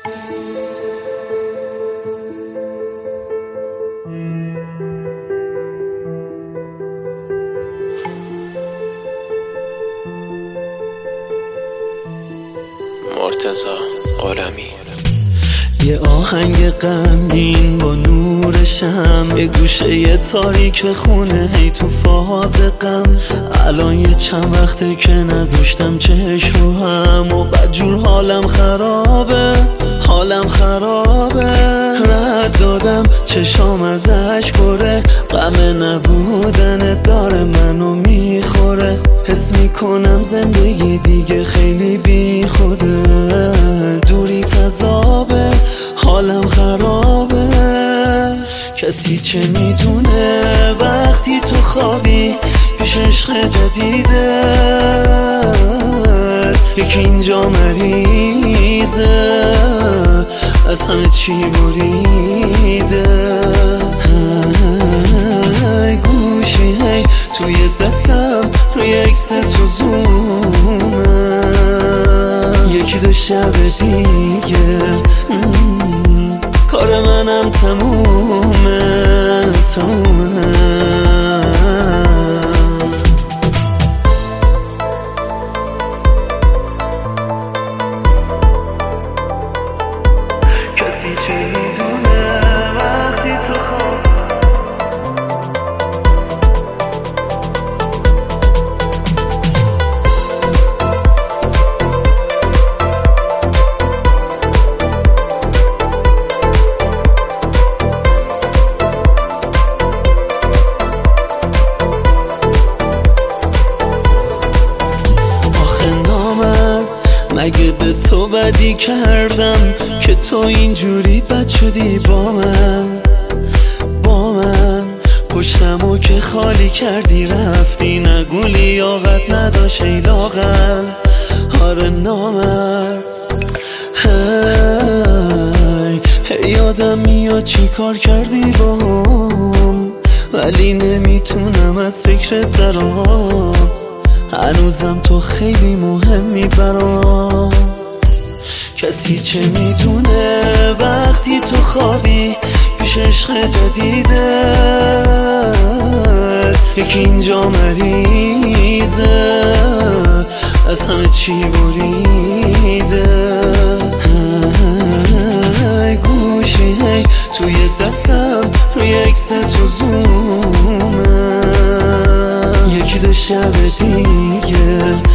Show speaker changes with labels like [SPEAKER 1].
[SPEAKER 1] مرتضی قلمی.
[SPEAKER 2] یه آهنگ غمگین با نور شمع، یه گوشه یه تاریک خونه هی تو فاز غم. الان یه چند وقته که نذاشتم چشم رو هم و بدجور حالم خرابه. رد دادم چشام ازش بره، غم نبودن داره منو میخوره. حس میکنم زندگی دیگه خیلی بی خوده، دوری تذابه، حالم خرابه. کسی چه میدونه وقتی تو خوابی پیش عشق جدیده، یکی اینجا مریضه از همه چی بریده. گوشی هی توی دستم روی عکس تو زومه، یکی دو شب دیگه کار منم تمومه. کسی چه میدونه وقتی تو خواب مگه به تو بدی کردم که تو اینجوری بد شدی با من پشتمو که خالی کردی رفتی، نگو لیاقت نداشت ای لاغر. آره نامرد. هی یادم میاد چی کار کردی باهم، ولی نمیتونم از فکرت برام. هنوزم تو خیلی مهمی برام. کسی چه میدونه وقتی تو خوابی پیش عشق جدیده، یکی اینجا مریضه از همه چی بریده. گوشی هی توی دستم روی عکس تو زومه، یکی دو شب دیگه